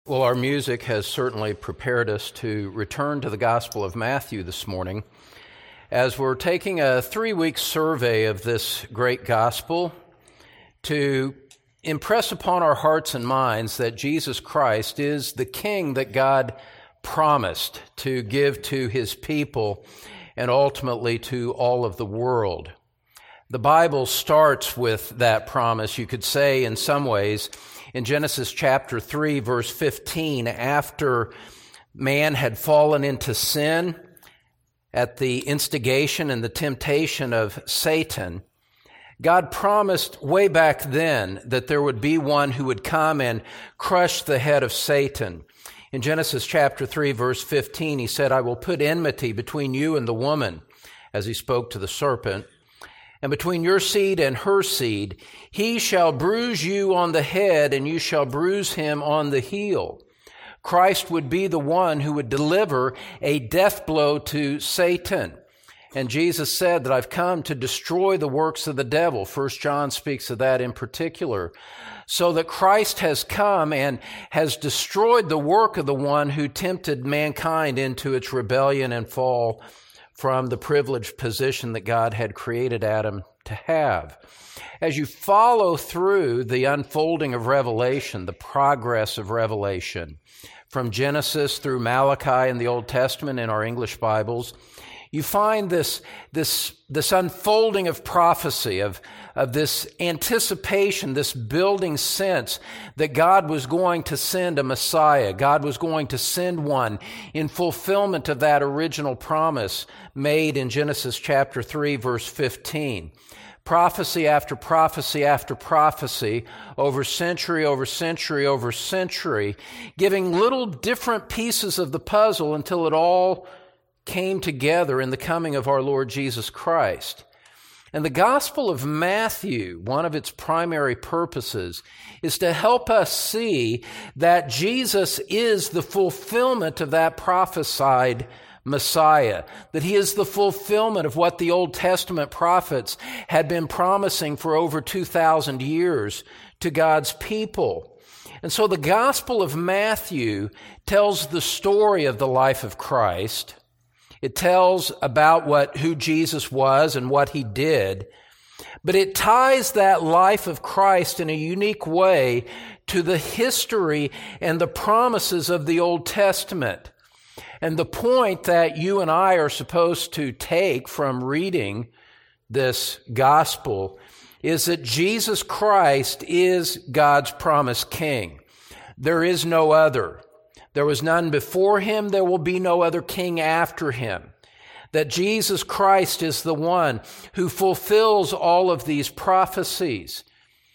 Well, our music has certainly prepared us to return to the Gospel of Matthew this morning as we're taking a 3-week survey of this great gospel to impress upon our hearts and minds that Jesus Christ is the King that God promised to give to His people and ultimately to all of the world. The Bible starts with that promise, you could say in some ways, in Genesis chapter 3, verse 15, after man had fallen into sin at the instigation and the temptation of Satan, God promised way back then that there would be one who would come and crush the head of Satan. In Genesis chapter 3, verse 15, He said, "I will put enmity between you and the woman," as He spoke to the serpent, "and between your seed and her seed. He shall bruise you on the head, and you shall bruise him on the heel." Christ would be the one who would deliver a death blow to Satan. And Jesus said that I've come to destroy the works of the devil. 1 John speaks of that in particular. So that Christ has come and has destroyed the work of the one who tempted mankind into its rebellion and fall from the privileged position that God had created Adam to have. As you follow through the unfolding of Revelation, the progress of Revelation, from Genesis through Malachi in the Old Testament in our English Bibles, you find this unfolding of prophecy, of this anticipation, this building sense that God was going to send a Messiah. God was going to send one in fulfillment of that original promise made in Genesis chapter 3, verse 15. Prophecy after prophecy after prophecy, over century over century over century, giving little different pieces of the puzzle until it all came together in the coming of our Lord Jesus Christ. And the Gospel of Matthew, one of its primary purposes, is to help us see that Jesus is the fulfillment of that prophesied Messiah, that He is the fulfillment of what the Old Testament prophets had been promising for over 2,000 years to God's people. And so the Gospel of Matthew tells the story of the life of Christ. It tells about who Jesus was and what He did, but it ties that life of Christ in a unique way to the history and the promises of the Old Testament. And the point that you and I are supposed to take from reading this gospel is that Jesus Christ is God's promised King. There is no other. There was none before Him, there will be no other king after Him. That Jesus Christ is the one who fulfills all of these prophecies.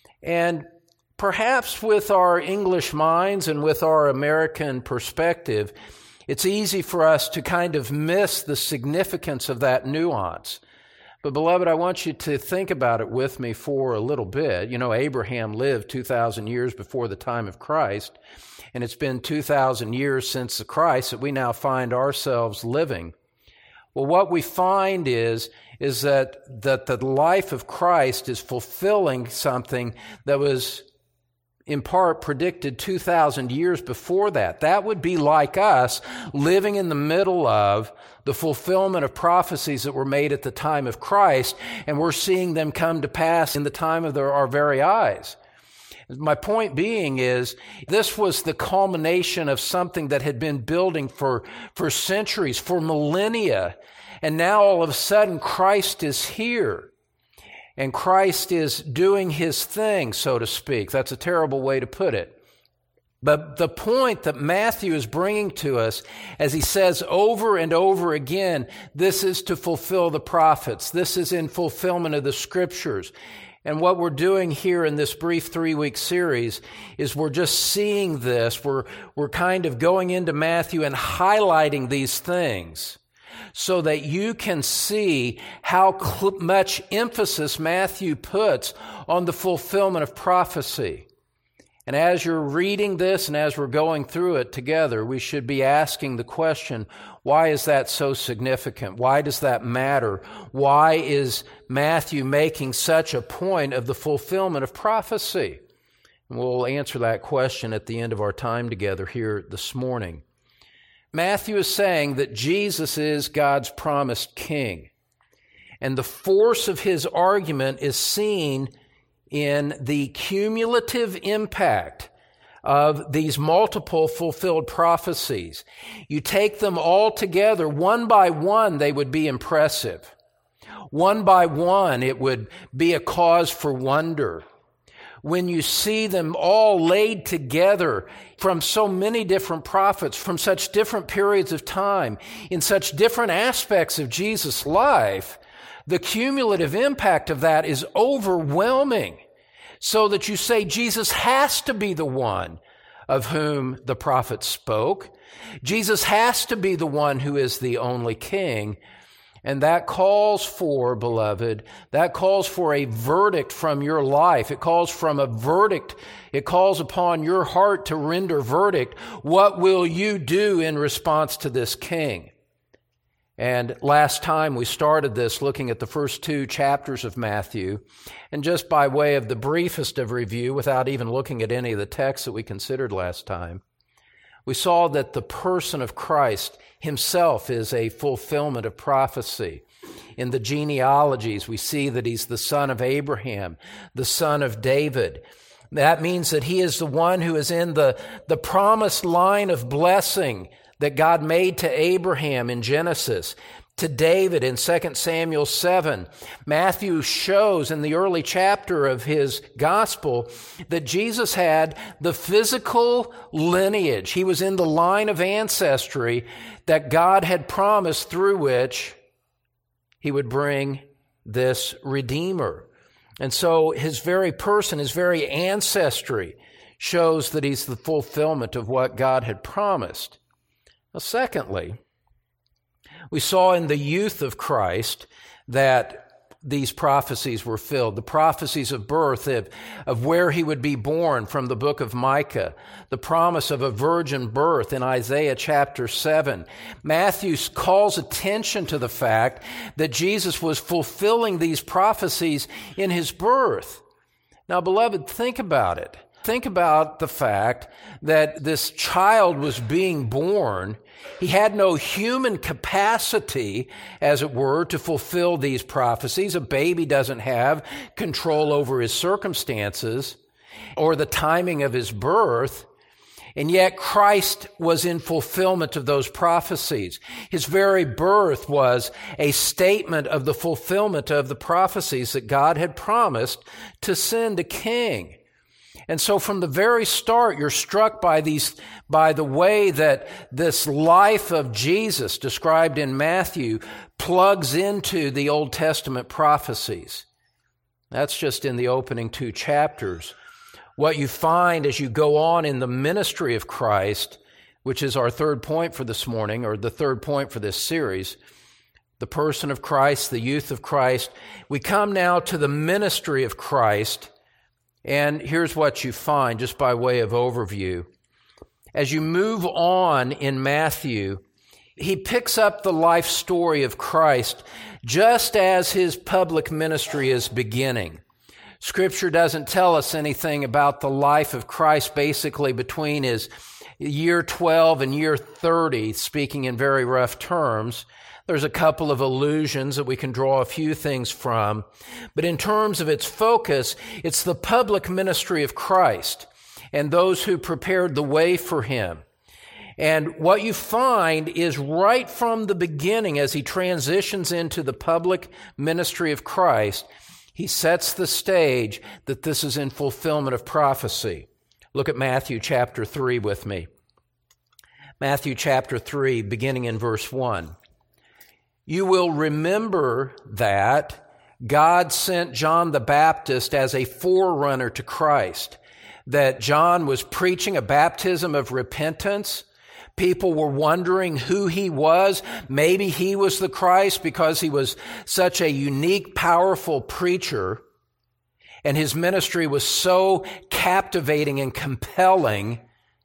And perhaps with our English minds and with our American perspective, it's easy for us to kind of miss the significance of that nuance. But beloved, I want you to think about it with me for a little bit. You know, Abraham lived 2,000 years before the time of Christ, and it's been 2,000 years since the Christ that we now find ourselves living. Well, what we find is that the life of Christ is fulfilling something that was in part predicted 2,000 years before that. That would be like us living in the middle of the fulfillment of prophecies that were made at the time of Christ, and we're seeing them come to pass in the time of our very eyes. My point being is, this was the culmination of something that had been building for centuries, for millennia, and now all of a sudden Christ is here. And Christ is doing His thing, so to speak. That's a terrible way to put it. But the point that Matthew is bringing to us, as he says over and over again, this is to fulfill the prophets. This is in fulfillment of the Scriptures. And what we're doing here in this brief 3-week series is we're just seeing this. We're kind of going into Matthew and highlighting these things, so that you can see how much emphasis Matthew puts on the fulfillment of prophecy. And as you're reading this and as we're going through it together, we should be asking the question, why is that so significant? Why does that matter? Why is Matthew making such a point of the fulfillment of prophecy? We'll answer that question at the end of our time together here this morning. Matthew is saying that Jesus is God's promised king. And the force of his argument is seen in the cumulative impact of these multiple fulfilled prophecies. You take them all together, one by one, they would be impressive. One by one, it would be a cause for wonder. When you see them all laid together from so many different prophets, from such different periods of time, in such different aspects of Jesus' life, the cumulative impact of that is overwhelming, so that you say Jesus has to be the one of whom the prophets spoke. Jesus has to be the one who is the only king. And that calls for, beloved, that calls for a verdict from your life. It calls from a verdict. It calls upon your heart to render verdict. What will you do in response to this king? And last time we started this looking at the first 2 chapters of Matthew. And just by way of the briefest of review, without even looking at any of the texts that we considered last time, we saw that the person of Christ himself is a fulfillment of prophecy. In the genealogies, we see that he's the son of Abraham, the son of David. That means that he is the one who is in the promised line of blessing that God made to Abraham in Genesis, to David in 2 Samuel 7. Matthew shows in the early chapter of his gospel that Jesus had the physical lineage. He was in the line of ancestry that God had promised through which he would bring this Redeemer. And so his very person, his very ancestry shows that he's the fulfillment of what God had promised. Now, secondly, we saw in the youth of Christ that these prophecies were filled. The prophecies of birth, of where he would be born from the book of Micah. The promise of a virgin birth in Isaiah chapter 7. Matthew calls attention to the fact that Jesus was fulfilling these prophecies in his birth. Now, beloved, think about it. Think about the fact that this child was being born. He had no human capacity, as it were, to fulfill these prophecies. A baby doesn't have control over his circumstances or the timing of his birth. And yet Christ was in fulfillment of those prophecies. His very birth was a statement of the fulfillment of the prophecies that God had promised to send a king. And so from the very start, you're struck by the way that this life of Jesus described in Matthew plugs into the Old Testament prophecies. That's just in the opening 2 chapters. What you find as you go on in the ministry of Christ, which is our third point for this morning, or the third point for this series, the person of Christ, the youth of Christ, we come now to the ministry of Christ. And here's what you find, just by way of overview. As you move on in Matthew, he picks up the life story of Christ just as his public ministry is beginning. Scripture doesn't tell us anything about the life of Christ basically between his year 12 and year 30, speaking in very rough terms. There's a couple of allusions that we can draw a few things from. But in terms of its focus, it's the public ministry of Christ and those who prepared the way for him. And what you find is right from the beginning, as he transitions into the public ministry of Christ, he sets the stage that this is in fulfillment of prophecy. Look at Matthew chapter 3 with me. Matthew chapter 3, beginning in verse 1. You will remember that God sent John the Baptist as a forerunner to Christ, that John was preaching a baptism of repentance. People were wondering who he was. Maybe he was the Christ because he was such a unique, powerful preacher, and his ministry was so captivating and compelling,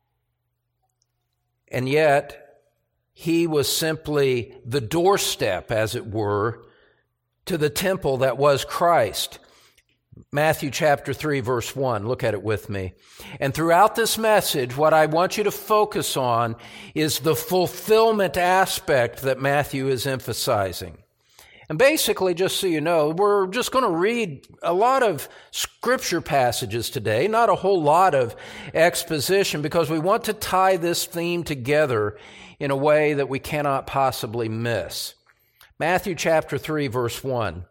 and yet he was simply the doorstep, as it were, to the temple that was Christ. Matthew chapter 3, verse 1. Look at it with me. And throughout this message, what I want you to focus on is the fulfillment aspect that Matthew is emphasizing. And basically, just so you know, we're just going to read a lot of scripture passages today, not a whole lot of exposition, because we want to tie this theme together in a way that we cannot possibly miss. Matthew chapter 3, verse 1.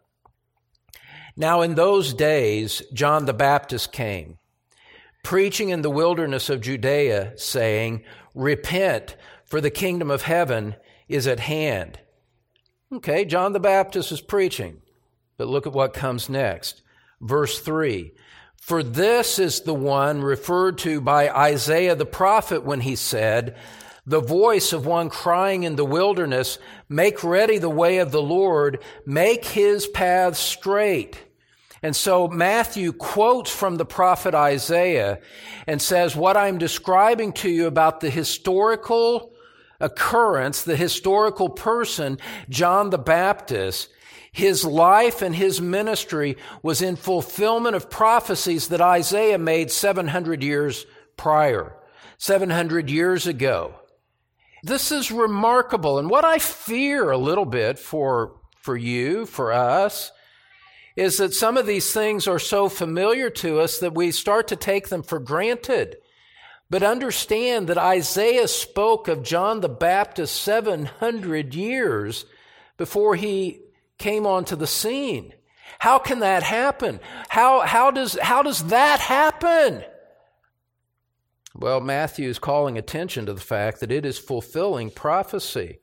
Now in those days, John the Baptist came, preaching in the wilderness of Judea, saying, Repent, for the kingdom of heaven is at hand. Okay, John the Baptist is preaching, but look at what comes next. Verse 3, For this is the one referred to by Isaiah the prophet when he said, The voice of one crying in the wilderness, Make ready the way of the Lord, make his paths straight. And so Matthew quotes from the prophet Isaiah and says, what I'm describing to you about the historical occurrence, the historical person, John the Baptist, his life and his ministry was in fulfillment of prophecies that Isaiah made 700 years prior, 700 years ago. This is remarkable. And what I fear a little bit for you, for us, is that some of these things are so familiar to us that we start to take them for granted. But understand that Isaiah spoke of John the Baptist 700 years before he came onto the scene. How can that happen? How does that happen? Well, Matthew is calling attention to the fact that it is fulfilling prophecy.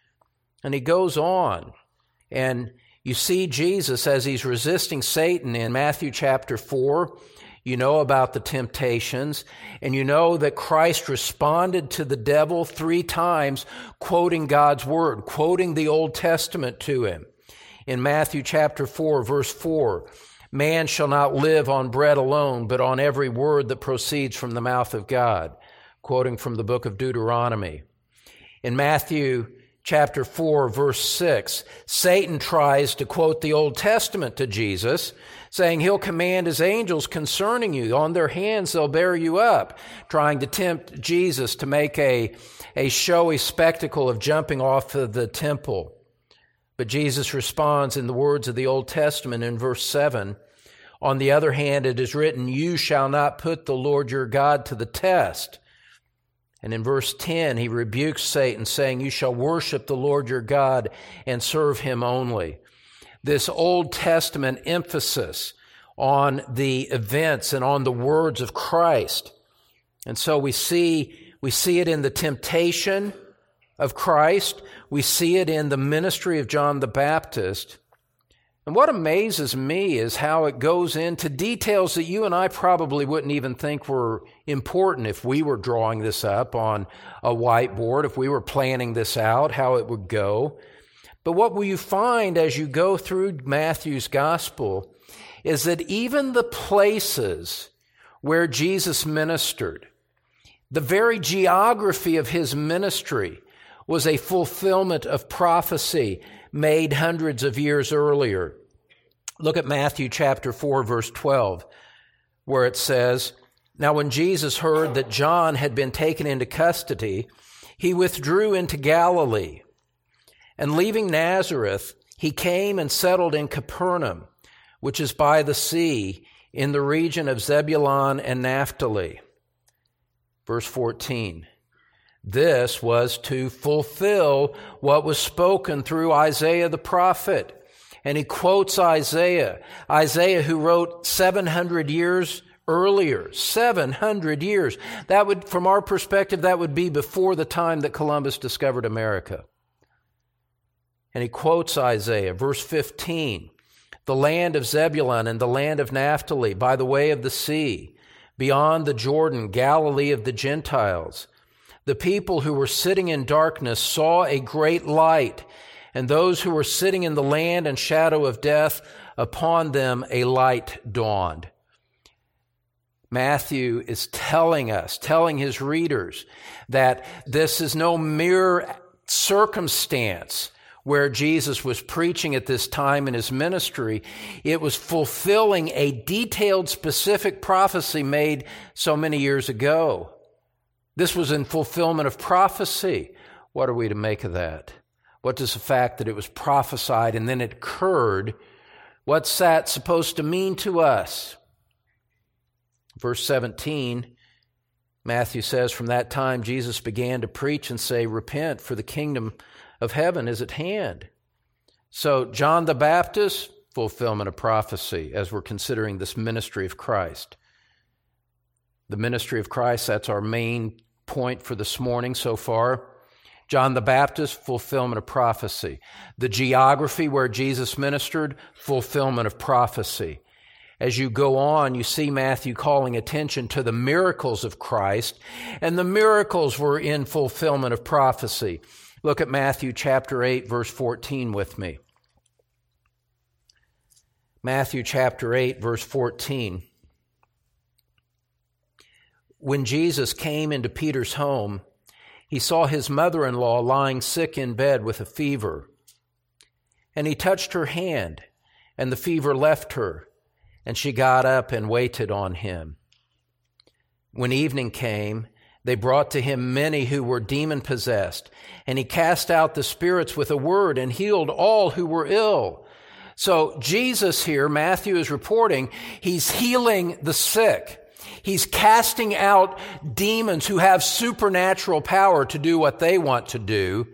And he goes on, and you see Jesus as he's resisting Satan in Matthew chapter 4. You know about the temptations, and you know that Christ responded to the devil 3 times, quoting God's word, quoting the Old Testament to him. In Matthew chapter 4, verse 4, Man shall not live on bread alone, but on every word that proceeds from the mouth of God, quoting from the book of Deuteronomy. In Matthew chapter 4, verse 6, Satan tries to quote the Old Testament to Jesus, saying he'll command his angels concerning you. On their hands they'll bear you up, trying to tempt Jesus to make a showy spectacle of jumping off of the temple. But Jesus responds in the words of the Old Testament in verse 7, On the other hand, it is written, You shall not put the Lord your God to the test. And in verse 10, he rebukes Satan, saying, You shall worship the Lord your God and serve him only. This Old Testament emphasis on the events and on the words of Christ. And so we see it in the temptation of Christ. We see it in the ministry of John the Baptist. And what amazes me is how it goes into details that you and I probably wouldn't even think were important if we were drawing this up on a whiteboard, if we were planning this out, how it would go. But what will you find as you go through Matthew's gospel is that even the places where Jesus ministered, the very geography of his ministry was a fulfillment of prophecy made hundreds of years earlier. Look at Matthew chapter 4, verse 12, where it says, Now when Jesus heard that John had been taken into custody, he withdrew into Galilee. And leaving Nazareth, he came and settled in Capernaum, which is by the sea, in the region of Zebulun and Naphtali. Verse 14. This was to fulfill what was spoken through Isaiah the prophet. And he quotes Isaiah who wrote 700 years earlier, 700 years. That would, from our perspective, that would be before the time that Columbus discovered America. And he quotes Isaiah, verse 15, the land of Zebulun and the land of Naphtali, by the way of the sea, beyond the Jordan, Galilee of the Gentiles. The people who were sitting in darkness saw a great light, and those who were sitting in the land and shadow of death, upon them a light dawned. Matthew is telling his readers, that this is no mere circumstance where Jesus was preaching at this time in his ministry. It was fulfilling a detailed, specific prophecy made so many years ago. This was in fulfillment of prophecy. What are we to make of that? What does the fact that it was prophesied and then it occurred, what's that supposed to mean to us? Verse 17, Matthew says, "From that time Jesus began to preach and say, 'Repent, for the kingdom of heaven is at hand.'" So John the Baptist, fulfillment of prophecy, as we're considering this ministry of Christ. The ministry of Christ, that's our main point for this morning so far. John the Baptist, fulfillment of prophecy. The geography where Jesus ministered, fulfillment of prophecy. As you go on, you see Matthew calling attention to the miracles of Christ, and the miracles were in fulfillment of prophecy. Look at Matthew chapter 8, verse 14 with me. Matthew chapter 8, verse 14. When Jesus came into Peter's home, he saw his mother-in-law lying sick in bed with a fever. And he touched her hand, and the fever left her, and she got up and waited on him. When evening came, they brought to him many who were demon-possessed, and he cast out the spirits with a word and healed all who were ill. So Jesus here, Matthew is reporting, he's healing the sick. He's casting out demons who have supernatural power to do what they want to do.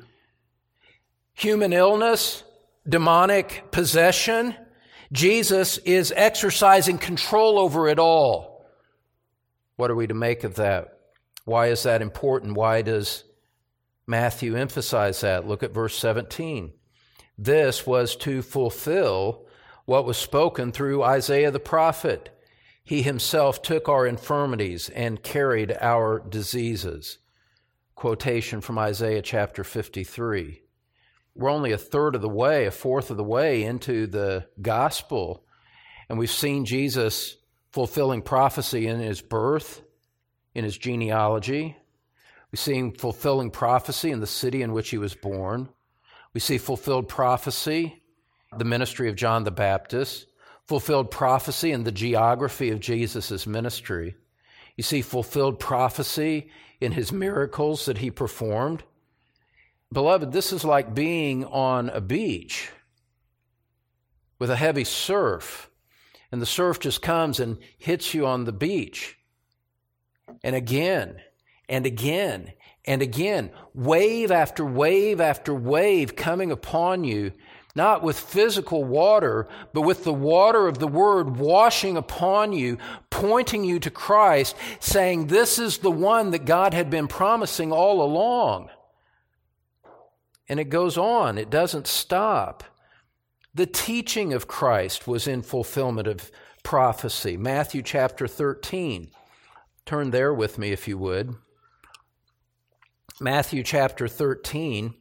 Human illness, demonic possession, Jesus is exercising control over it all. What are we to make of that? Why is that important? Why does Matthew emphasize that? Look at verse 17. This was to fulfill what was spoken through Isaiah the prophet. He himself took our infirmities and carried our diseases. Quotation from Isaiah chapter 53. We're only a fourth of the way into the gospel, and we've seen Jesus fulfilling prophecy in his birth, in his genealogy. We see him fulfilling prophecy in the city in which he was born. We see fulfilled prophecy, the ministry of John the Baptist, fulfilled prophecy in the geography of Jesus' ministry. You see fulfilled prophecy in his miracles that he performed. Beloved, this is like being on a beach with a heavy surf, and the surf just comes and hits you on the beach. And again, and again, and again, wave after wave after wave coming upon you, not with physical water, but with the water of the Word washing upon you, pointing you to Christ, saying this is the one that God had been promising all along. And it goes on. It doesn't stop. The teaching of Christ was in fulfillment of prophecy. Matthew chapter 13. Turn there with me if you would. Matthew chapter 13.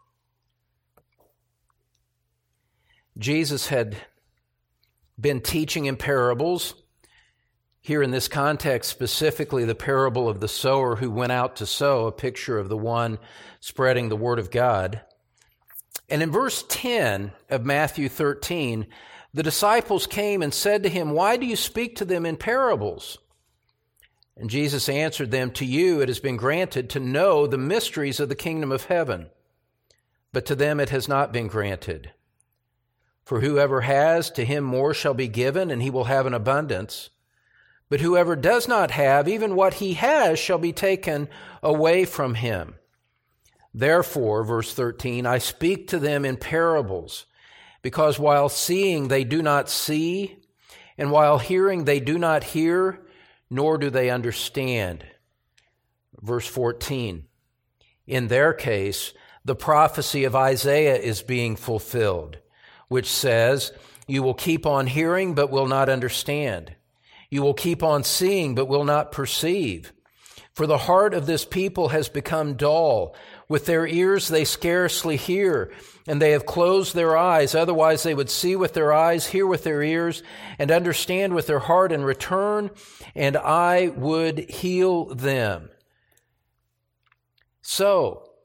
Jesus had been teaching in parables. Here in this context, specifically the parable of the sower who went out to sow, a picture of the one spreading the word of God. And in verse 10 of Matthew 13, the disciples came and said to him, "Why do you speak to them in parables?" And Jesus answered them, "To you it has been granted to know the mysteries of the kingdom of heaven, but to them it has not been granted. For whoever has, to him more shall be given, and he will have an abundance. But whoever does not have, even what he has shall be taken away from him. Therefore," verse 13, "I speak to them in parables, because while seeing they do not see, and while hearing they do not hear, nor do they understand." Verse 14, "In their case, the prophecy of Isaiah is being fulfilled, which says, 'You will keep on hearing, but will not understand. You will keep on seeing, but will not perceive. For the heart of this people has become dull. With their ears they scarcely hear, and they have closed their eyes. Otherwise they would see with their eyes, hear with their ears, and understand with their heart, and return, and I would heal them.'" So,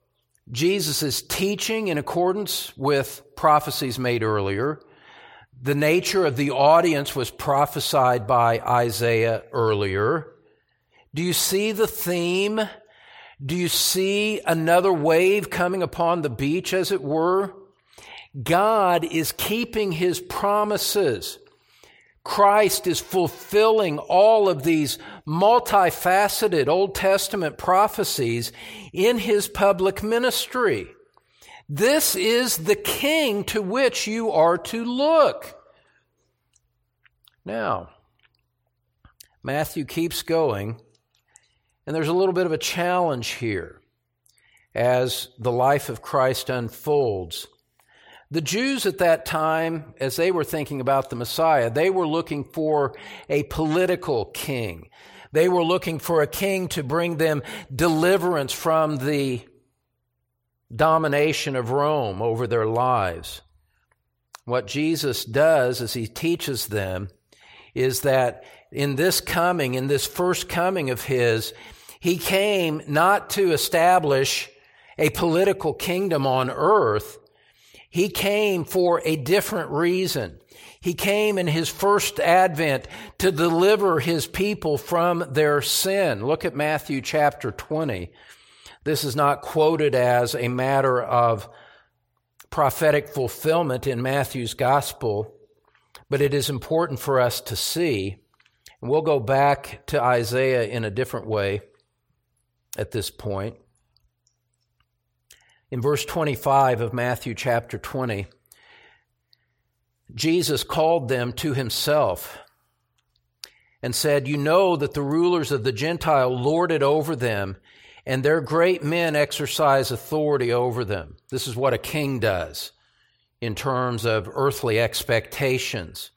Jesus is teaching in accordance with prophecies made earlier. The nature of the audience was prophesied by Isaiah earlier. Do you see the theme? Do you see another wave coming upon the beach, as it were? God is keeping His promises. Christ is fulfilling all of these multifaceted Old Testament prophecies in His public ministry. This is the King to which you are to look. Now, Matthew keeps going, and there's a little bit of a challenge here as the life of Christ unfolds. The Jews at that time, as they were thinking about the Messiah, they were looking for a political king. They were looking for a king to bring them deliverance from the domination of Rome over their lives. What Jesus does as He teaches them is that in this first coming of His, He came not to establish a political kingdom on earth. He came for a different reason. He came in His first advent to deliver His people from their sin. Look at Matthew chapter 20. This is not quoted as a matter of prophetic fulfillment in Matthew's gospel, but it is important for us to see. And we'll go back to Isaiah in a different way at this point. In verse 25 of Matthew chapter 20, Jesus called them to Himself and said, "You know that the rulers of the Gentile lord it over them, and their great men exercise authority over them." This is what a king does in terms of earthly expectations.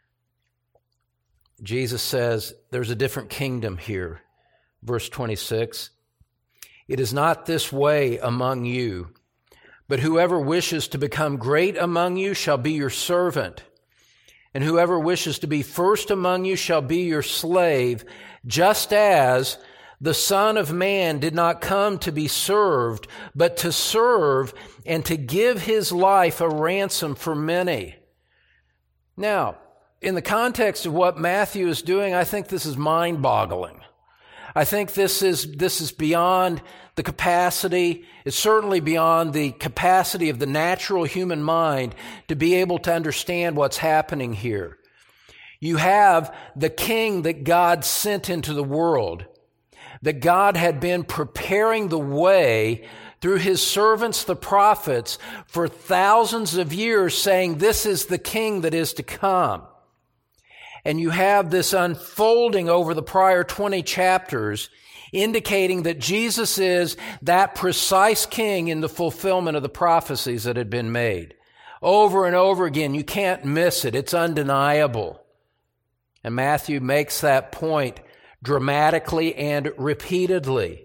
Jesus says there's a different kingdom here. Verse 26, "It is not this way among you, but whoever wishes to become great among you shall be your servant, and whoever wishes to be first among you shall be your slave, just as the Son of Man did not come to be served, but to serve and to give His life a ransom for many." Now, in the context of what Matthew is doing, I think this is mind-boggling. I think this is beyond the capacity, it's certainly beyond the capacity of the natural human mind to be able to understand what's happening here. You have the king that God sent into the world, that God had been preparing the way through His servants, the prophets, for thousands of years, saying, this is the king that is to come. And you have this unfolding over the prior 20 chapters, indicating that Jesus is that precise king in the fulfillment of the prophecies that had been made. Over and over again, you can't miss it. It's undeniable. And Matthew makes that point dramatically and repeatedly.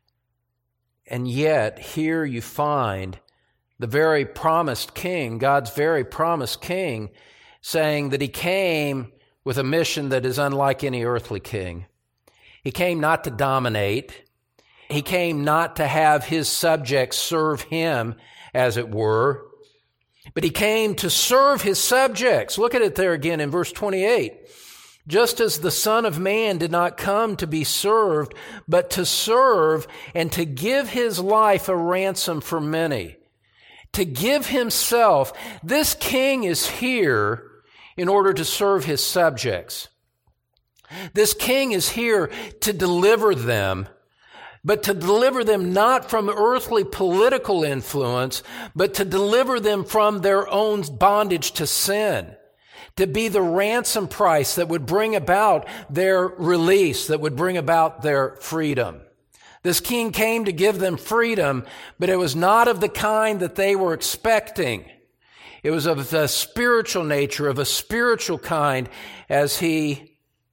And yet, here you find the very promised king, God's very promised king, saying that He came with a mission that is unlike any earthly king. He came not to dominate. He came not to have His subjects serve Him, as it were, but He came to serve His subjects. Look at it there again in verse 28. "Just as the Son of Man did not come to be served, but to serve and to give His life a ransom for many." To give Himself. This king is here in order to serve His subjects. This king is here to deliver them, but to deliver them not from earthly political influence, but to deliver them from their own bondage to sin, to be the ransom price that would bring about their release, that would bring about their freedom. This king came to give them freedom, but it was not of the kind that they were expecting. It was of the spiritual nature, of a spiritual kind, as He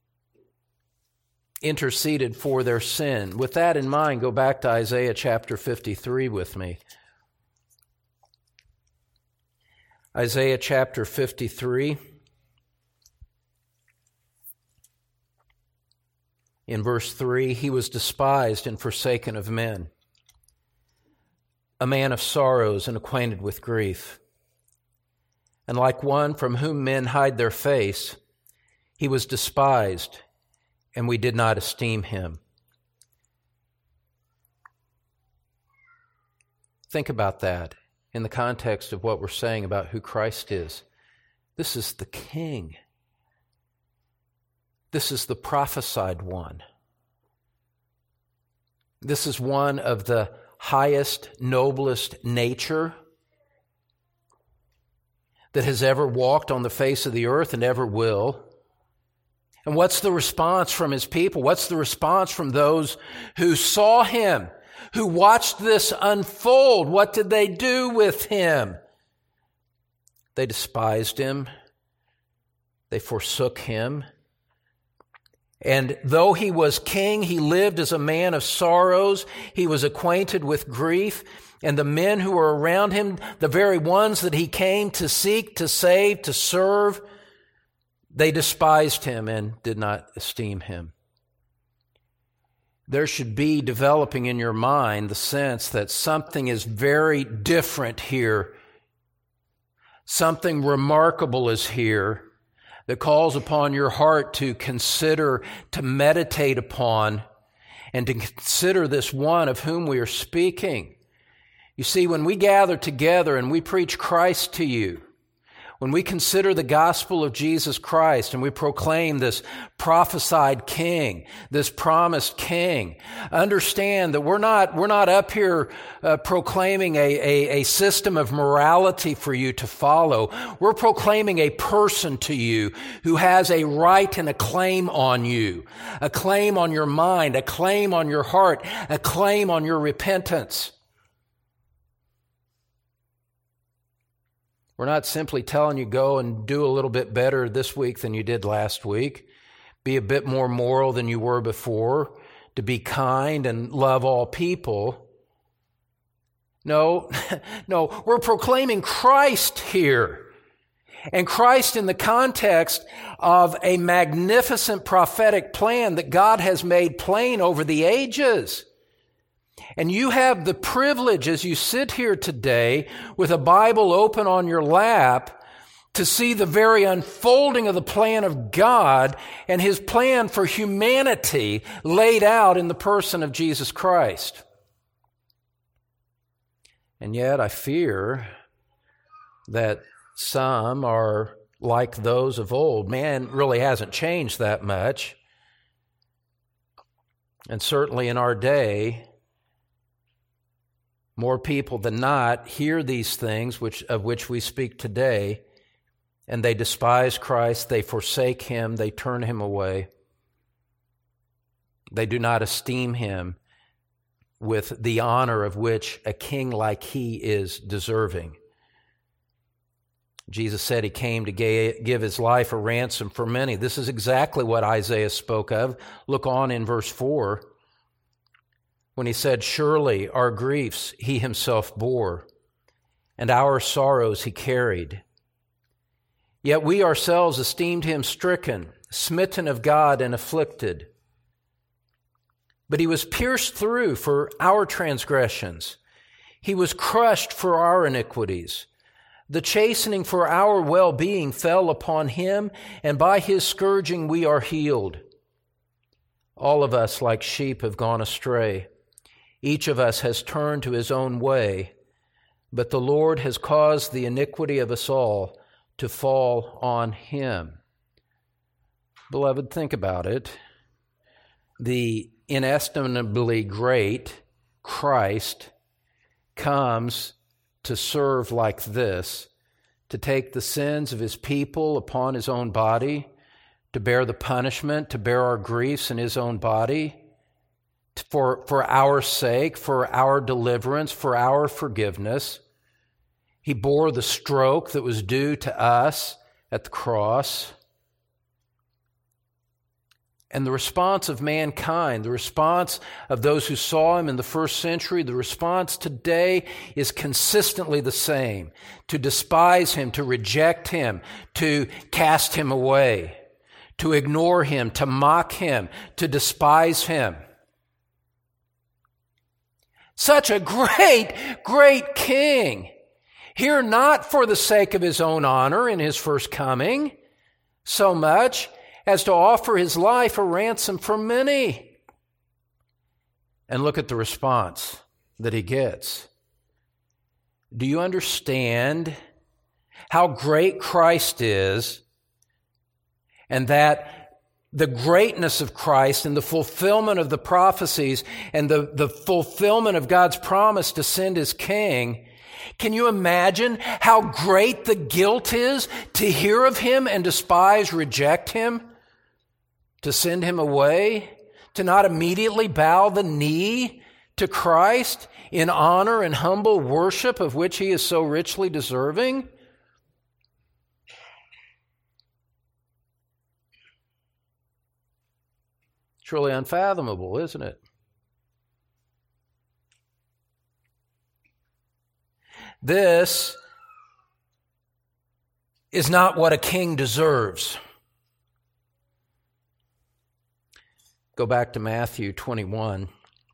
interceded for their sin. With that in mind, go back to Isaiah chapter 53 with me. Isaiah chapter 53. In verse 3, "He was despised and forsaken of men, a man of sorrows and acquainted with grief. And like one from whom men hide their face, he was despised, and we did not esteem him. Think about that in the context of what we're saying about who Christ is. This is the King. This is the prophesied one. This is one of the highest, noblest nature that has ever walked on the face of the earth and ever will. And what's the response from his people? What's the response from those who saw him, who watched this unfold? What did they do with him? They despised him. They forsook him. And though he was king, he lived as a man of sorrows. He was acquainted with grief. And the men who were around him, the very ones that he came to seek, to save, to serve, they despised him and did not esteem him. There should be developing in your mind the sense that something is very different here. Something remarkable is here that calls upon your heart to consider, to meditate upon, and to consider this one of whom we are speaking. You see, when we gather together and we preach Christ to you, when we consider the gospel of Jesus Christ and we proclaim this prophesied king, this promised king, understand that we're not up here proclaiming a system of morality for you to follow. We're proclaiming a person to you who has a right and a claim on you, a claim on your mind, a claim on your heart, a claim on your repentance. We're not simply telling you go and do a little bit better this week than you did last week, be a bit more moral than you were before, to be kind and love all people. No, we're proclaiming Christ here. And Christ in the context of a magnificent prophetic plan that God has made plain over the ages. And you have the privilege as you sit here today with a Bible open on your lap to see the very unfolding of the plan of God and His plan for humanity laid out in the person of Jesus Christ. And yet I fear that some are like those of old. Man really hasn't changed that much. And certainly in our day, more people than not hear these things of which we speak today, and they despise Christ, they forsake Him, they turn Him away. They do not esteem Him with the honor of which a king like He is deserving. Jesus said He came to give His life a ransom for many. This is exactly what Isaiah spoke of. Look on in verse 4. When he said, "Surely our griefs He Himself bore, and our sorrows He carried. Yet we ourselves esteemed Him stricken, smitten of God, and afflicted. But He was pierced through for our transgressions. He was crushed for our iniquities. The chastening for our well-being fell upon Him, and by His scourging we are healed. All of us like sheep have gone astray. Each of us has turned to his own way, but the Lord has caused the iniquity of us all to fall on Him." Beloved, think about it. The inestimably great Christ comes to serve like this, to take the sins of His people upon His own body, to bear the punishment, to bear our griefs in His own body, for our sake, for our deliverance, for our forgiveness. He bore the stroke that was due to us at the cross. And the response of mankind, the response of those who saw Him in the first century, the response today is consistently the same: to despise Him, to reject Him, to cast Him away, to ignore Him, to mock Him, to despise Him. Such a great, great king. Here not for the sake of his own honor in his first coming, so much as to offer his life a ransom for many. And look at the response that he gets. Do you understand how great Christ is, and that the greatness of Christ and the fulfillment of the prophecies and the fulfillment of God's promise to send his king? Can you imagine how great the guilt is to hear of him and despise, reject him, to send him away, to not immediately bow the knee to Christ in honor and humble worship of which he is so richly deserving? It's really unfathomable, isn't it? This is not what a king deserves. Go back to Matthew 21.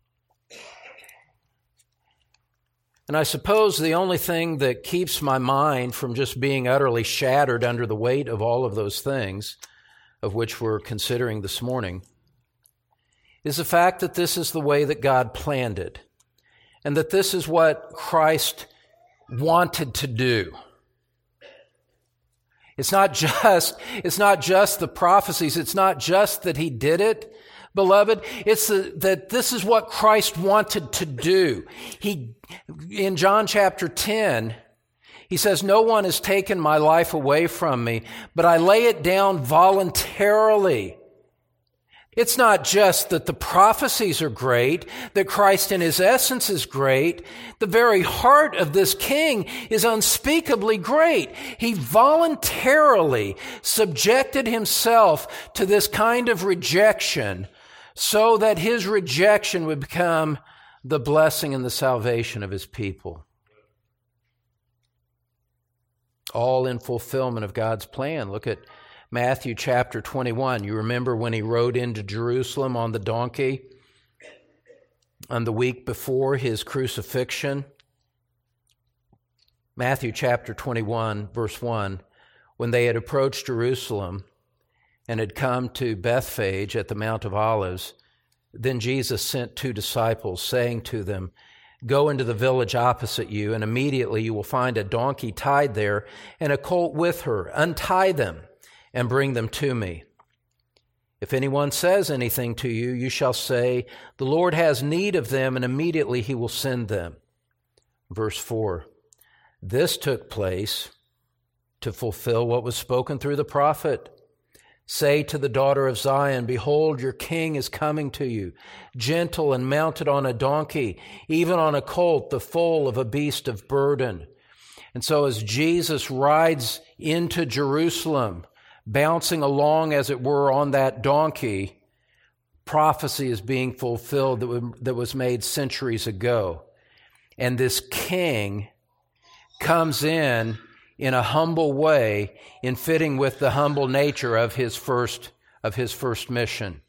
And I suppose the only thing that keeps my mind from just being utterly shattered under the weight of all of those things of which we're considering this morning is the fact that this is the way that God planned it, and that this is what Christ wanted to do. It's not just the prophecies. It's not just that he did it, beloved. It's that this is what Christ wanted to do. In John chapter 10, he says, "No one has taken my life away from me, but I lay it down voluntarily." It's not just that the prophecies are great, that Christ in his essence is great. The very heart of this king is unspeakably great. He voluntarily subjected himself to this kind of rejection so that his rejection would become the blessing and the salvation of his people. All in fulfillment of God's plan. Look at Matthew chapter 21. You remember when he rode into Jerusalem on the donkey on the week before his crucifixion? Matthew chapter 21, verse 1. When they had approached Jerusalem and had come to Bethphage at the Mount of Olives, then Jesus sent 2 disciples, saying to them, "Go into the village opposite you, and immediately you will find a donkey tied there and a colt with her. Untie them and bring them to me. If anyone says anything to you, you shall say, 'The Lord has need of them,' and immediately he will send them." Verse 4, this took place to fulfill what was spoken through the prophet. "Say to the daughter of Zion, Behold, your king is coming to you, gentle and mounted on a donkey, even on a colt, the foal of a beast of burden." And so as Jesus rides into Jerusalem, bouncing along, as it were, on that donkey, prophecy is being fulfilled that was made centuries ago. And this king comes in a humble way, in fitting with the humble nature of his first mission.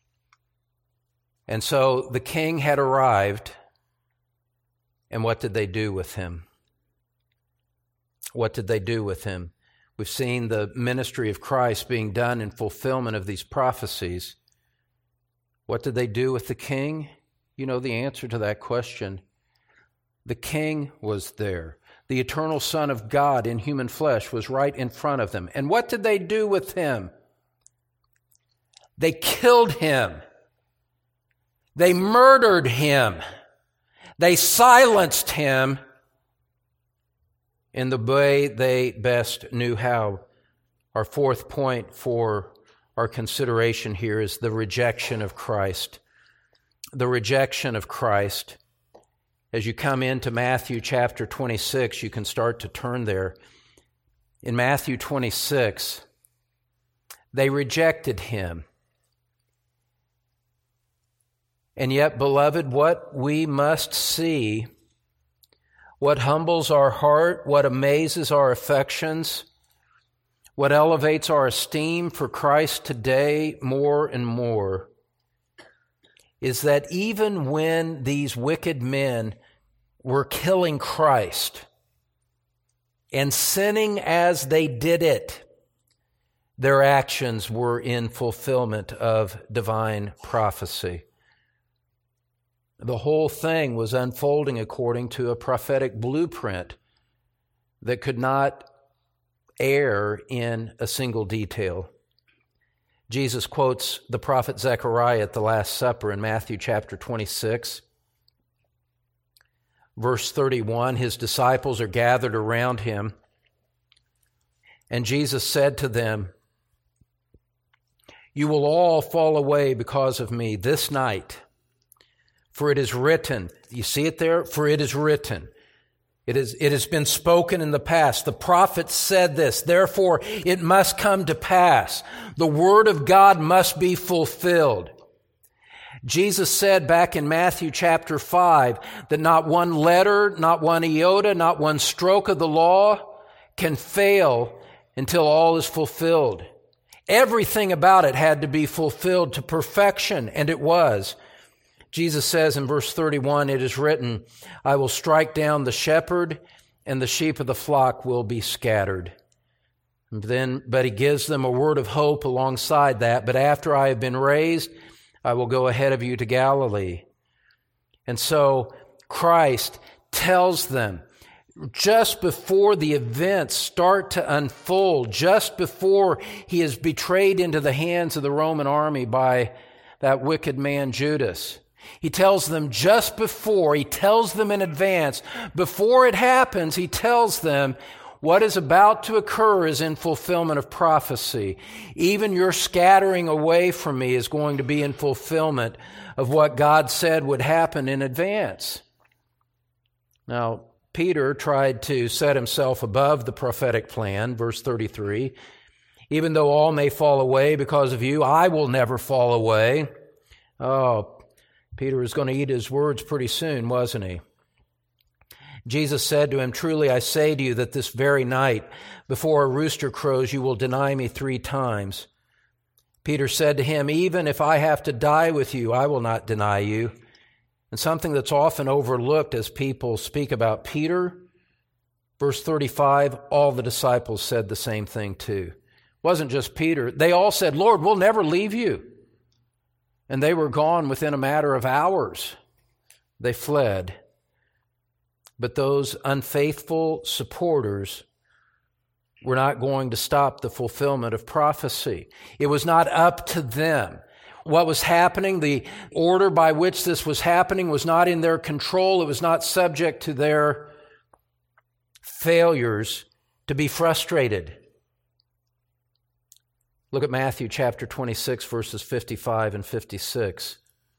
And so the king had arrived, and what did they do with him? What did they do with him? We've seen the ministry of Christ being done in fulfillment of these prophecies. What did they do with the king? You know the answer to that question. The king was there. The eternal Son of God in human flesh was right in front of them. And what did they do with him? They killed him. They murdered him. They silenced him in the way they best knew how. Our fourth point for our consideration here is the rejection of Christ. The rejection of Christ. As you come into Matthew chapter 26, you can start to turn there. In Matthew 26, they rejected him. And yet, beloved, what we must see, what humbles our heart, what amazes our affections, what elevates our esteem for Christ today more and more, is that even when these wicked men were killing Christ and sinning as they did it, their actions were in fulfillment of divine prophecy. The whole thing was unfolding according to a prophetic blueprint that could not err in a single detail. Jesus quotes the prophet Zechariah at the Last Supper in Matthew chapter 26. Verse 31, his disciples are gathered around him, and Jesus said to them, "You will all fall away because of me this night, for it is written." You see it there? For it is written. It has been spoken in the past. The prophet said this, therefore it must come to pass. The word of God must be fulfilled. Jesus said back in Matthew chapter 5 that not one letter, not one iota, not one stroke of the law can fail until all is fulfilled. Everything about it had to be fulfilled to perfection, and it was. Jesus says in verse 31, it is written, I will strike down the shepherd, and the sheep of the flock will be scattered. But he gives them a word of hope alongside that. But after I have been raised, I will go ahead of you to Galilee. And so Christ tells them, just before the events start to unfold, just before he is betrayed into the hands of the Roman army by that wicked man Judas, he tells them just before, he tells them in advance, before it happens, he tells them what is about to occur is in fulfillment of prophecy. Even your scattering away from me is going to be in fulfillment of what God said would happen in advance. Now, Peter tried to set himself above the prophetic plan, verse 33. Even though all may fall away because of you, I will never fall away. Oh, Peter was going to eat his words pretty soon, wasn't he? Jesus said to him, truly I say to you that this very night, before a rooster crows, you will deny me 3 times. Peter said to him, even if I have to die with you, I will not deny you. And something that's often overlooked as people speak about Peter, verse 35, all the disciples said the same thing too. It wasn't just Peter. They all said, Lord, we'll never leave you. And they were gone within a matter of hours. They fled. But those unfaithful supporters were not going to stop the fulfillment of prophecy. It was not up to them. What was happening, the order by which this was happening was not in their control. It was not subject to their failures to be frustrated. Look at Matthew chapter 26, verses 55 and 56.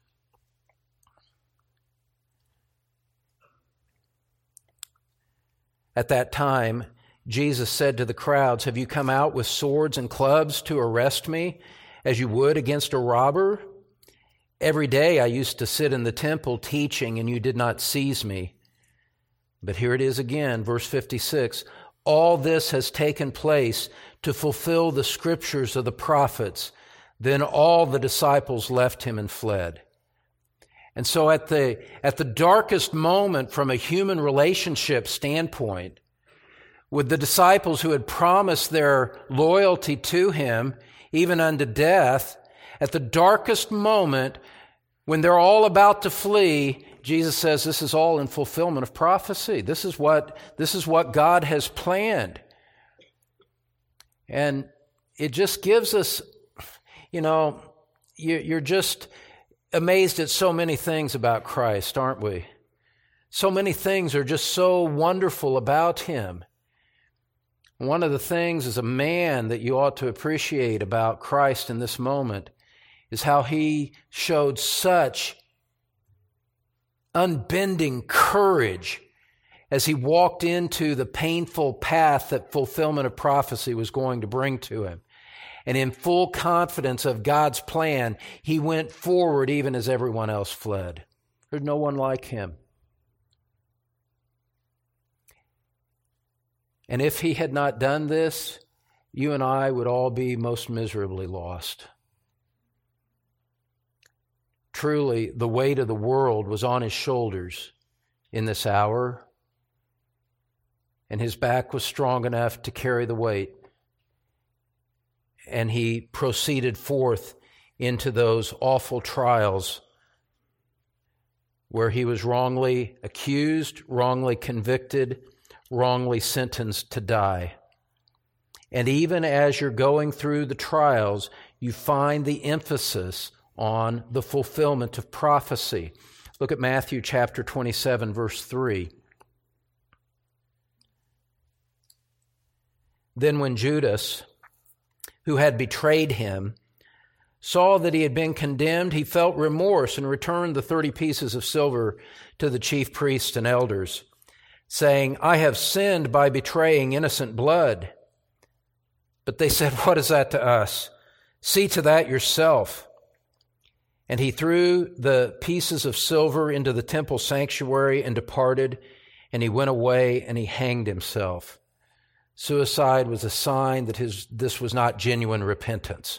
At that time, Jesus said to the crowds, have you come out with swords and clubs to arrest me, as you would against a robber? Every day I used to sit in the temple teaching, and you did not seize me. But here it is again, verse 56. All this has taken place to fulfill the scriptures of the prophets. Then all the disciples left him and fled. And so at the darkest moment from a human relationship standpoint, with the disciples who had promised their loyalty to him, even unto death, at the darkest moment, when they're all about to flee, Jesus says this is all in fulfillment of prophecy. This is what God has planned. And it just gives us, you're just amazed at so many things about Christ, aren't we? So many things are just so wonderful about him. One of the things as a man that you ought to appreciate about Christ in this moment is how he showed such unbending courage as he walked into the painful path that fulfillment of prophecy was going to bring to him. And in full confidence of God's plan, he went forward even as everyone else fled. There's no one like him. And if he had not done this, you and I would all be most miserably lost. truly the weight of the world was on his shoulders in this hour, and his back was strong enough to carry the weight. And he proceeded forth into those awful trials where he was wrongly accused, wrongly convicted, wrongly sentenced to die. And even as you're going through the trials, you find the emphasis on the fulfillment of prophecy. Look at Matthew chapter 27, verse 3. Then when Judas, who had betrayed him, saw that he had been condemned, he felt remorse and returned the 30 pieces of silver to the chief priests and elders, saying, I have sinned by betraying innocent blood. But they said, what is that to us? See to that yourself. And he threw the pieces of silver into the temple sanctuary and departed, and he went away and he hanged himself. Suicide was a sign that this was not genuine repentance.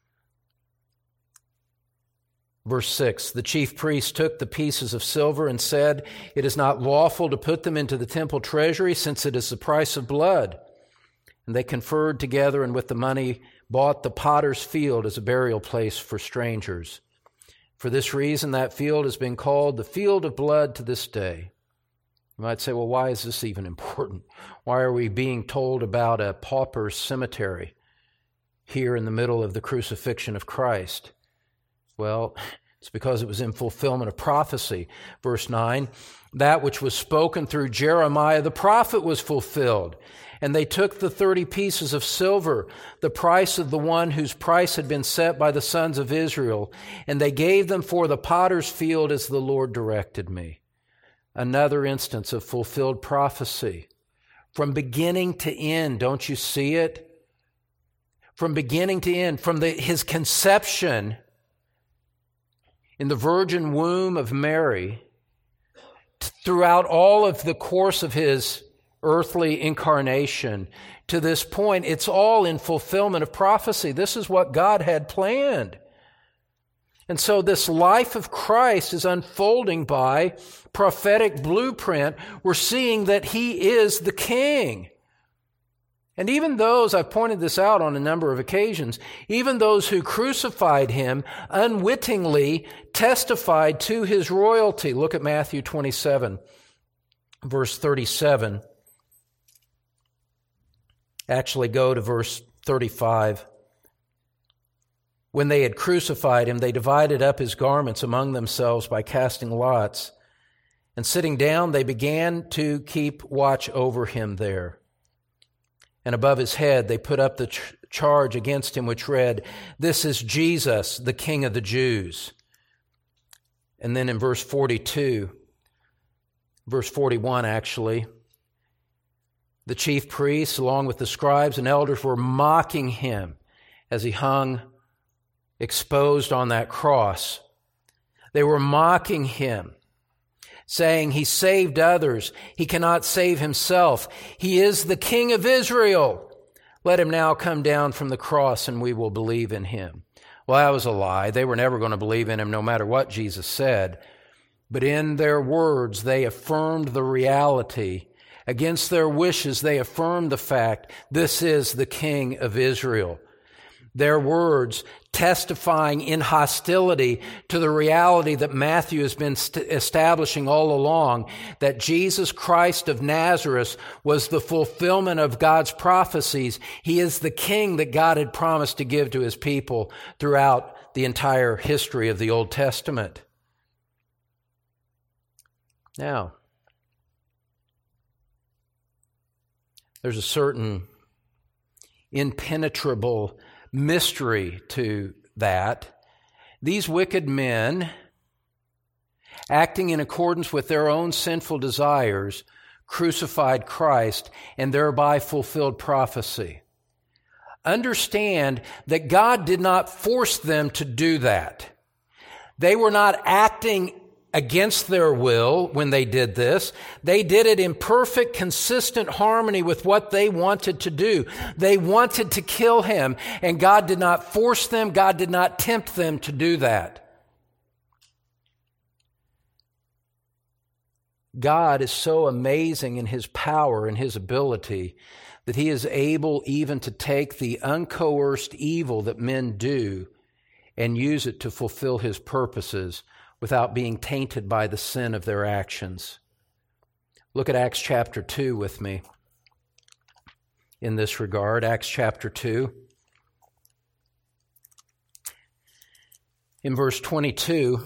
Verse 6, the chief priest took the pieces of silver and said, it is not lawful to put them into the temple treasury, since it is the price of blood. And they conferred together, and with the money bought the potter's field as a burial place for strangers. For this reason, that field has been called the field of blood to this day. You might say, well, why is this even important? Why are we being told about a pauper's cemetery here in the middle of the crucifixion of Christ? Well, it's because it was in fulfillment of prophecy. Verse 9, that which was spoken through Jeremiah the prophet was fulfilled. And they took the 30 pieces of silver, the price of the one whose price had been set by the sons of Israel, and they gave them for the potter's field as the Lord directed me. Another instance of fulfilled prophecy. From beginning to end, don't you see it? From beginning to end, from his conception in the virgin womb of Mary, throughout all of the course of his earthly incarnation, to this point, it's all in fulfillment of prophecy. This is what God had planned. And so this life of Christ is unfolding by prophetic blueprint. We're seeing that he is the King. And even those, I've pointed this out on a number of occasions, even those who crucified him unwittingly testified to his royalty. Look at Matthew 27, verse 37. Actually, go to verse 35. When they had crucified him, they divided up his garments among themselves by casting lots. And sitting down, they began to keep watch over him there. And above his head, they put up the charge against him, which read, "This is Jesus, the King of the Jews." And then in verse 42, verse 41 actually, the chief priests, along with the scribes and elders, were mocking him as he hung exposed on that cross. They were mocking him, saying, he saved others. He cannot save himself. He is the King of Israel. Let him now come down from the cross and we will believe in him. Well, that was a lie. They were never going to believe in him no matter what Jesus said. But in their words, they affirmed the reality. Against their wishes, they affirmed the fact, this is the King of Israel. Their words testifying in hostility to the reality that Matthew has been establishing all along, that Jesus Christ of Nazareth was the fulfillment of God's prophecies. He is the King that God had promised to give to his people throughout the entire history of the Old Testament. Now, there's a certain impenetrable mystery to that. These wicked men, acting in accordance with their own sinful desires, crucified Christ and thereby fulfilled prophecy. Understand that God did not force them to do that. They were not acting against their will when they did this. They did it in perfect, consistent harmony with what they wanted to do. They wanted to kill him, and God did not force them. God did not tempt them to do that. God is so amazing in His power and His ability that He is able even to take the uncoerced evil that men do and use it to fulfill His purposes without being tainted by the sin of their actions. Look at Acts chapter 2 with me in this regard. Acts chapter 2. In verse 22,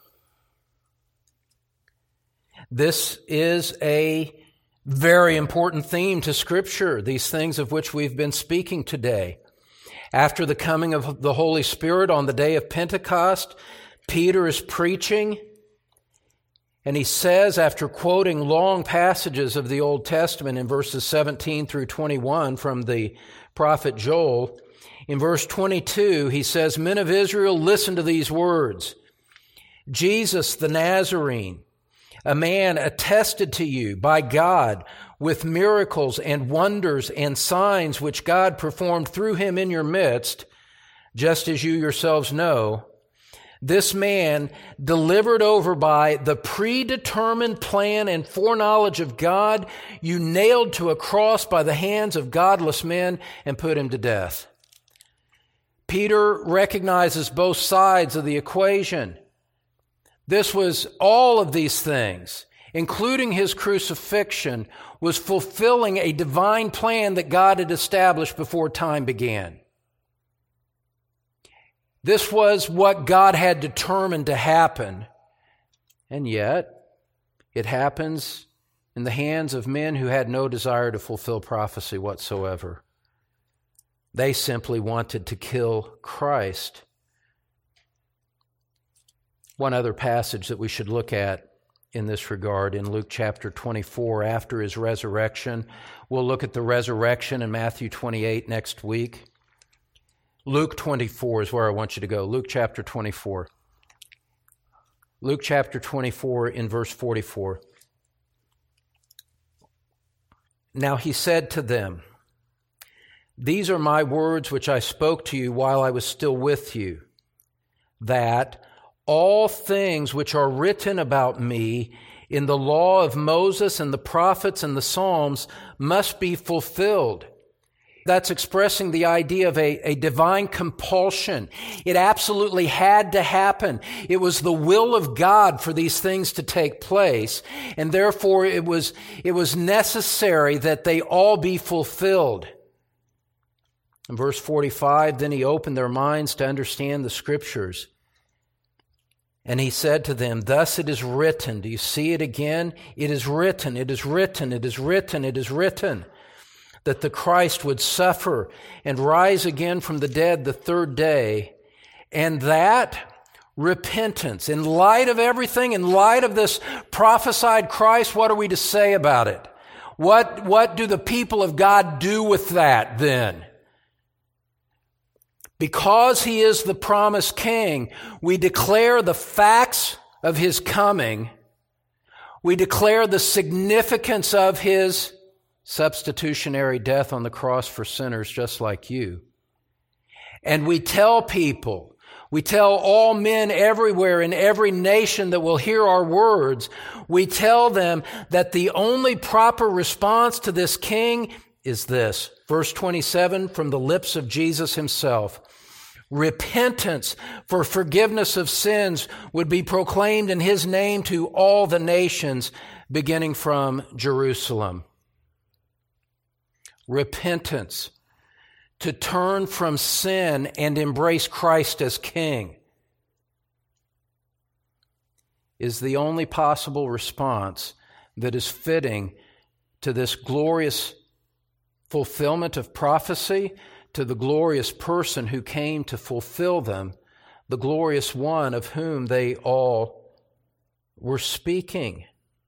this is a very important theme to Scripture, these things of which we've been speaking today. After the coming of the Holy Spirit on the day of Pentecost, Peter is preaching, and he says, after quoting long passages of the Old Testament in verses 17 through 21 from the prophet Joel, in verse 22, he says, "Men of Israel, listen to these words. Jesus the Nazarene, a man attested to you by God with miracles and wonders and signs which God performed through him in your midst, just as you yourselves know. This man, delivered over by the predetermined plan and foreknowledge of God, you nailed to a cross by the hands of godless men and put him to death." Peter recognizes both sides of the equation. This was all of these things, including his crucifixion, was fulfilling a divine plan that God had established before time began. This was what God had determined to happen, and yet it happens in the hands of men who had no desire to fulfill prophecy whatsoever. They simply wanted to kill Christ. One other passage that we should look at in this regard, in Luke chapter 24, after his resurrection. We'll look at the resurrection in Matthew 28 next week. Luke 24 is where I want you to go. Luke chapter 24. Luke chapter 24 in verse 44. "Now he said to them, 'These are my words which I spoke to you while I was still with you, that all things which are written about me in the law of Moses and the prophets and the Psalms must be fulfilled.'" That's expressing the idea of a divine compulsion. It absolutely had to happen. It was the will of God for these things to take place, and therefore it was necessary that they all be fulfilled. In verse 45, "Then he opened their minds to understand the Scriptures. And he said to them, 'Thus it is written.'" Do you see it again? It is written, it is written, it is written, it is written, "that the Christ would suffer and rise again from the dead the third day, and that repentance," in light of everything, in light of this prophesied Christ, what are we to say about it? What do the people of God do with that then? Because he is the promised king, we declare the facts of his coming. We declare the significance of his substitutionary death on the cross for sinners just like you. And we tell people, we tell all men everywhere in every nation that will hear our words, we tell them that the only proper response to this king is this. Verse 27 from the lips of Jesus himself. Repentance for forgiveness of sins would be proclaimed in his name to all the nations, beginning from Jerusalem. Repentance, to turn from sin and embrace Christ as King, is the only possible response that is fitting to this glorious fulfillment of prophecy, to the glorious person who came to fulfill them, the glorious one of whom they all were speaking.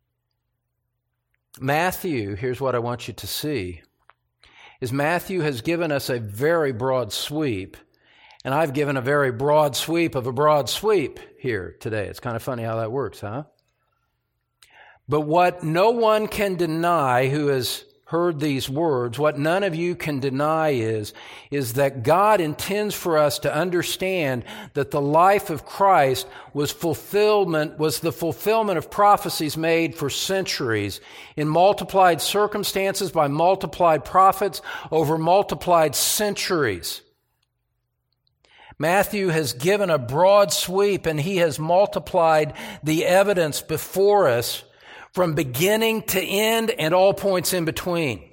Matthew, here's what I want you to see, is Matthew has given us a very broad sweep, and I've given a very broad sweep of a broad sweep here today. It's kind of funny how that works, huh? But what no one can deny who has heard these words, what none of you can deny is that God intends for us to understand that the life of Christ was the fulfillment of prophecies made for centuries in multiplied circumstances by multiplied prophets over multiplied centuries. Matthew has given a broad sweep, and he has multiplied the evidence before us from beginning to end and all points in between.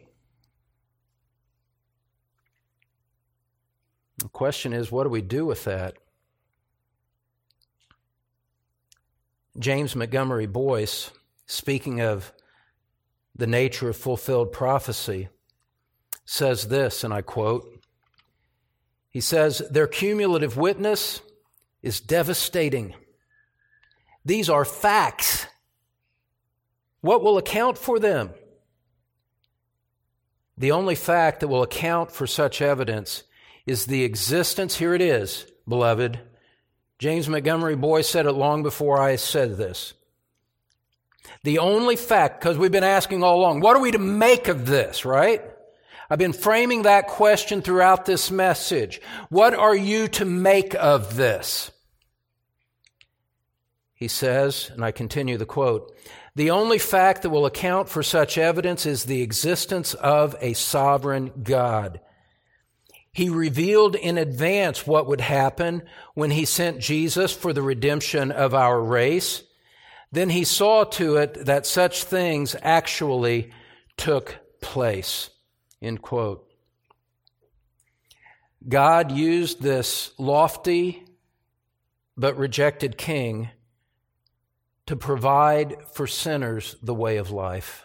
The question is, what do we do with that? James Montgomery Boyce, speaking of the nature of fulfilled prophecy, says this, and I quote, he says, "Their cumulative witness is devastating. These are facts. What will account for them? The only fact that will account for such evidence is the existence," here it is, beloved. James Montgomery Boyce said it long before I said this. The only fact, because we've been asking all along, what are we to make of this, right? I've been framing that question throughout this message. What are you to make of this? He says, and I continue the quote, "The only fact that will account for such evidence is the existence of a sovereign God. He revealed in advance what would happen when He sent Jesus for the redemption of our race. Then He saw to it that such things actually took place." End quote. God used this lofty but rejected king to provide for sinners the way of life.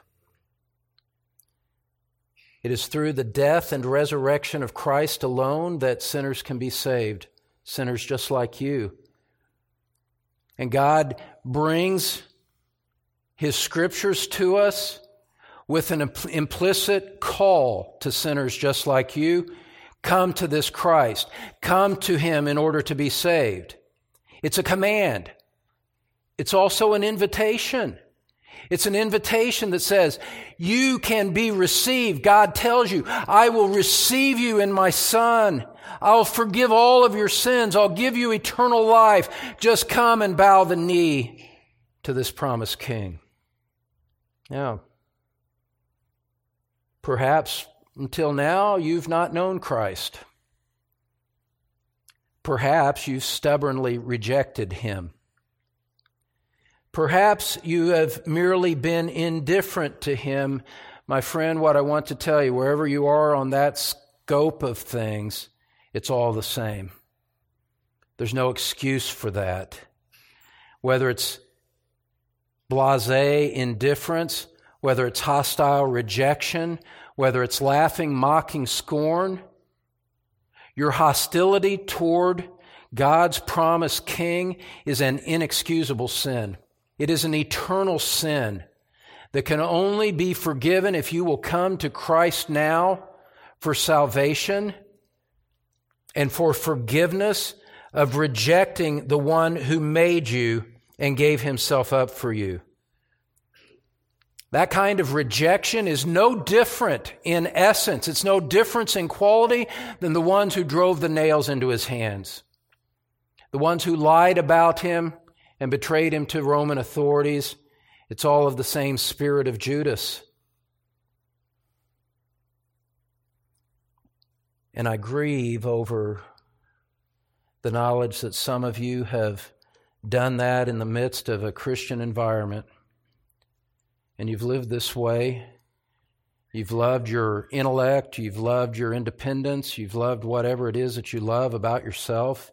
It is through the death and resurrection of Christ alone that sinners can be saved, sinners just like you. And God brings His scriptures to us with an implicit call to sinners just like you. Come to this Christ. Come to Him in order to be saved. It's a command. It's also an invitation. It's an invitation that says, you can be received. God tells you, I will receive you in my Son. I'll forgive all of your sins. I'll give you eternal life. Just come and bow the knee to this promised King. Now, perhaps until now you've not known Christ. Perhaps you've stubbornly rejected Him. Perhaps you have merely been indifferent to Him. My friend, what I want to tell you, wherever you are on that scope of things, it's all the same. There's no excuse for that. Whether it's blasé indifference, whether it's hostile rejection, whether it's laughing, mocking scorn, your hostility toward God's promised King is an inexcusable sin. It is an eternal sin that can only be forgiven if you will come to Christ now for salvation and for forgiveness of rejecting the one who made you and gave Himself up for you. That kind of rejection is no different in essence. It's no difference in quality than the ones who drove the nails into His hands. The ones who lied about Him and betrayed Him to Roman authorities. It's all of the same spirit of Judas. And I grieve over the knowledge that some of you have done that in the midst of a Christian environment. And you've lived this way. You've loved your intellect. You've loved your independence. You've loved whatever it is that you love about yourself.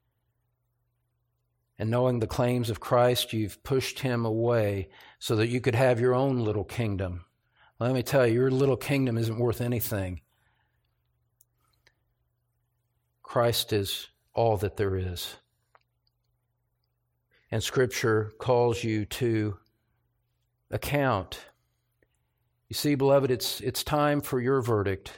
And knowing the claims of Christ, you've pushed Him away so that you could have your own little kingdom. Let me tell you, your little kingdom isn't worth anything. Christ is all that there is. And Scripture calls you to account. You see, beloved, it's time for your verdict.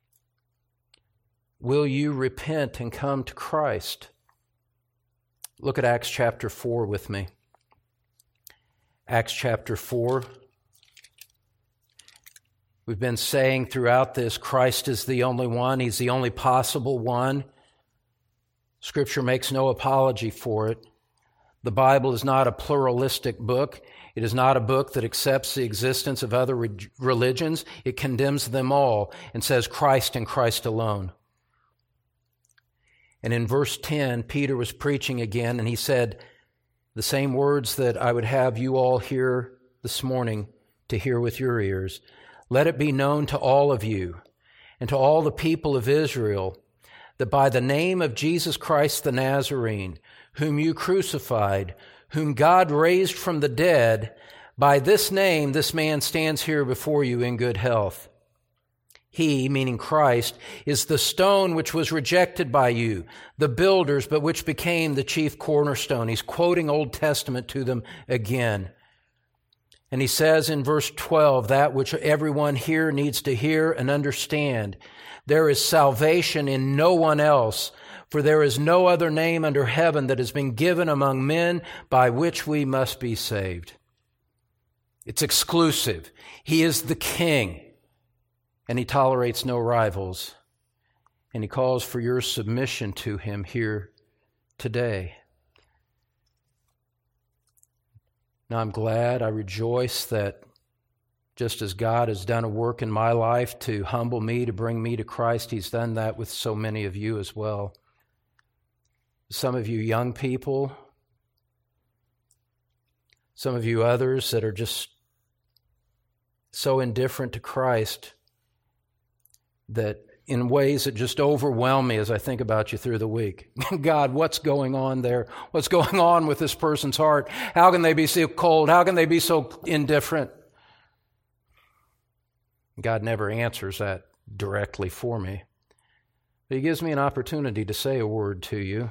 Will you repent and come to Christ? Look at Acts chapter 4 with me. Acts chapter 4. We've been saying throughout this, Christ is the only one. He's the only possible one. Scripture makes no apology for it. The Bible is not a pluralistic book. It is not a book that accepts the existence of other religions. It condemns them all and says Christ and Christ alone. And in verse 10, Peter was preaching again, and he said the same words that I would have you all hear this morning to hear with your ears. Let it be known to all of you and to all the people of Israel that by the name of Jesus Christ the Nazarene, whom you crucified, whom God raised from the dead, by this name this man stands here before you in good health. He, meaning Christ, is the stone which was rejected by you, the builders, but which became the chief cornerstone. He's quoting Old Testament to them again. And he says in verse 12, that which everyone here needs to hear and understand. There is salvation in no one else, for there is no other name under heaven that has been given among men by which we must be saved. It's exclusive. He is the King. And he tolerates no rivals. And he calls for your submission to him here today. Now I'm glad, I rejoice that just as God has done a work in my life to humble me, to bring me to Christ, he's done that with so many of you as well. Some of you young people, some of you others that are just so indifferent to Christ that in ways that just overwhelm me as I think about you through the week. God, what's going on there? What's going on with this person's heart? How can they be so cold? How can they be so indifferent? God never answers that directly for me. But he gives me an opportunity to say a word to you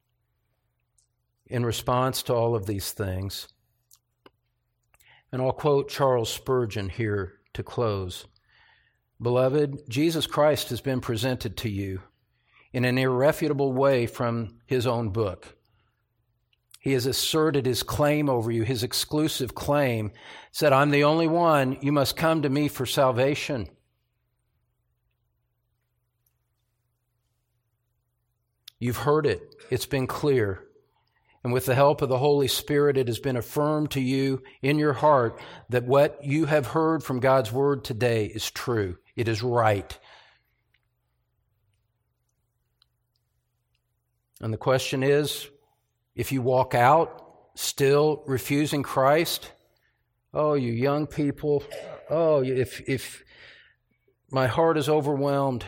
in response to all of these things. And I'll quote Charles Spurgeon here to close. Beloved, Jesus Christ has been presented to you in an irrefutable way from his own book. He has asserted his claim over you, his exclusive claim, said, I'm the only one, you must come to me for salvation. You've heard it, it's been clear. And with the help of the Holy Spirit, it has been affirmed to you in your heart that what you have heard from God's Word today is true. It is right. And the question is, if you walk out still refusing Christ, oh, you young people, oh, if my heart is overwhelmed.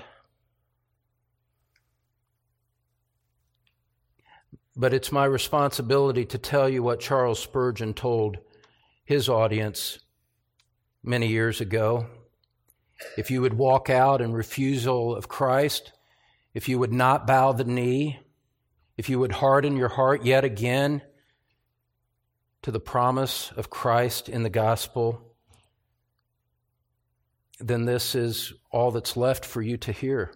But it's my responsibility to tell you what Charles Spurgeon told his audience many years ago. If you would walk out in refusal of Christ, if you would not bow the knee, if you would harden your heart yet again to the promise of Christ in the gospel, then this is all that's left for you to hear.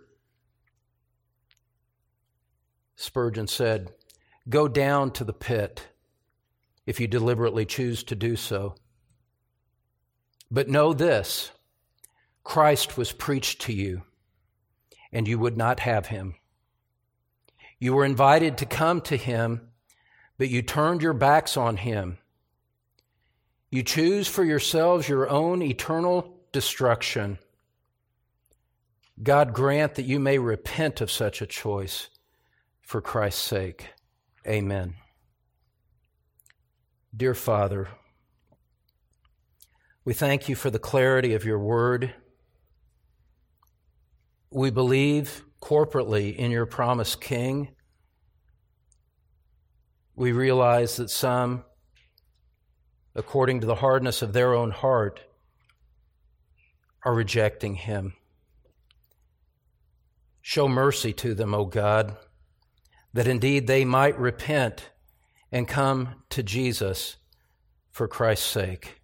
Spurgeon said, go down to the pit if you deliberately choose to do so. But know this, Christ was preached to you, and you would not have him. You were invited to come to him, but you turned your backs on him. You choose for yourselves your own eternal destruction. God grant that you may repent of such a choice for Christ's sake. Amen. Dear Father, we thank you for the clarity of your word. We believe corporately in your promised King. We realize that some, according to the hardness of their own heart, are rejecting him. Show mercy to them, O God, that indeed they might repent and come to Jesus for Christ's sake,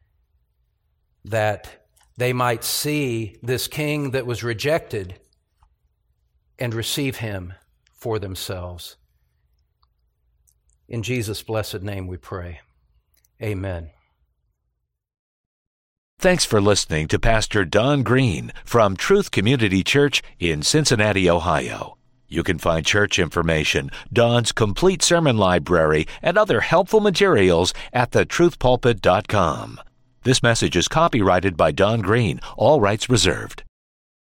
that they might see this King that was rejected and receive him for themselves. In Jesus' blessed name we pray. Amen. Thanks for listening to Pastor Don Green from Truth Community Church in Cincinnati, Ohio. You can find church information, Don's complete sermon library, and other helpful materials at thetruthpulpit.com. This message is copyrighted by Don Green, all rights reserved.